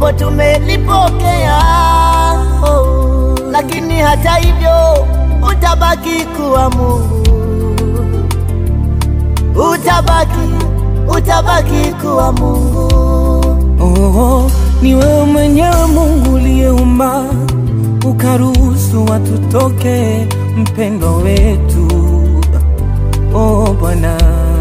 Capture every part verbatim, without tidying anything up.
japo tumelipokea, oh, lakini hata hivyo utabaki kuwa Mungu, utabaki, utabaki kuwa Mungu. Oh, ni wewe mwenyewe Mungu uliyeumba, ukaruhusu watu toke, mpendo wetu. Oh Bwana,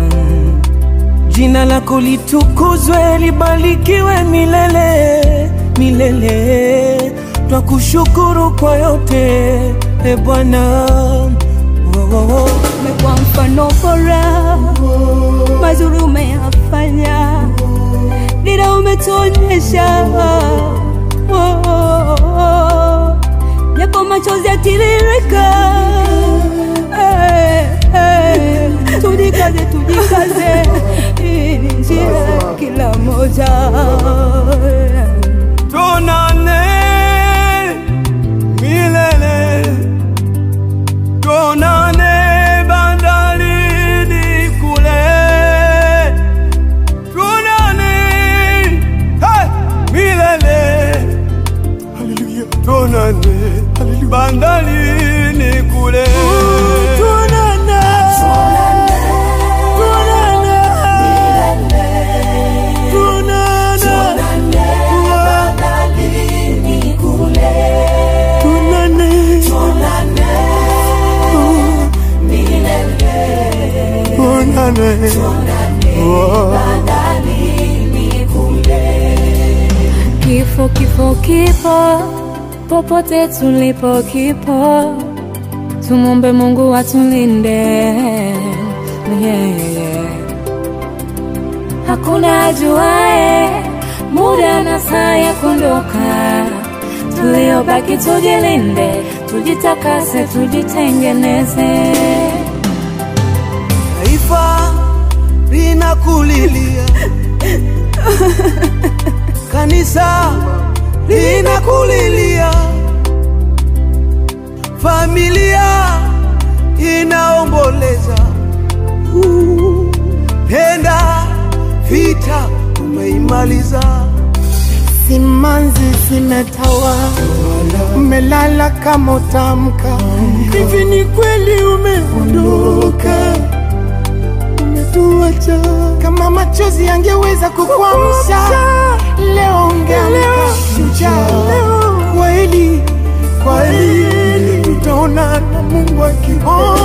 jina lako litukuzwe, libarikiwe milele milele. Twakushukuru kwa yote, e Bwana. Oh, oh, oh. Umekuwa mfano bora, mazuri umeyafanya, dira umetuonyesha, oh, oh, oh. Yapo machozi yatiririka, hey, hey. Tujikaze, tujikaze, hii ni njia kila moja. Tuonane milele, tuonane bandarini kule, tuonane hey, milele, haleluya, tuonane bandarini kule, tuonane, tuonane, tuonane milele, tuonane bandarini kule, tuonane, tuonane milele, tuonane, tuonane bandarini kule. Kifo, kifo, kifo, popote tulipo kipo, tumombe Mungu atulinde, yeah, yeah. Hakuna ajuae muda na saa ya kuondoka, tuliobaki tujilinde, tujitakase, tujitengeneze. Taifa linakulilia, kanisa linakulilia, familia inaomboleza. Uh, penda vita umeimaliza, Simanzi zimetawa, umelala kama utamka. Hivi ni kweli umeondoka, umetuacha. Kama machozi yangeweza kukuamsha, leo ungeamka shujaa. Kweli, kweli tutaona na Mungu akiona.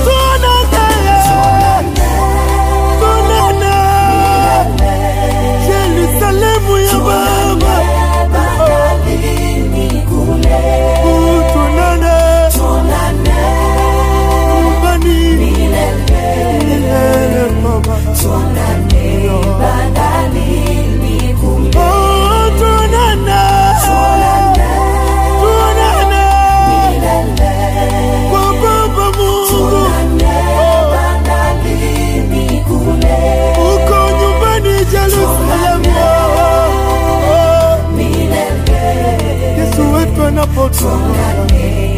Yerusalemu ya Baba, bandarini kule, tuonane, tuonane nyumbani milele, milele Baba, tuonane bandarini kule, oh tuonane, tuonane, tuonane milele kwa Baba Mungu, tuonane bandarini kule, uko nyumbani Yerusalemu. Yesu wetu anapotoka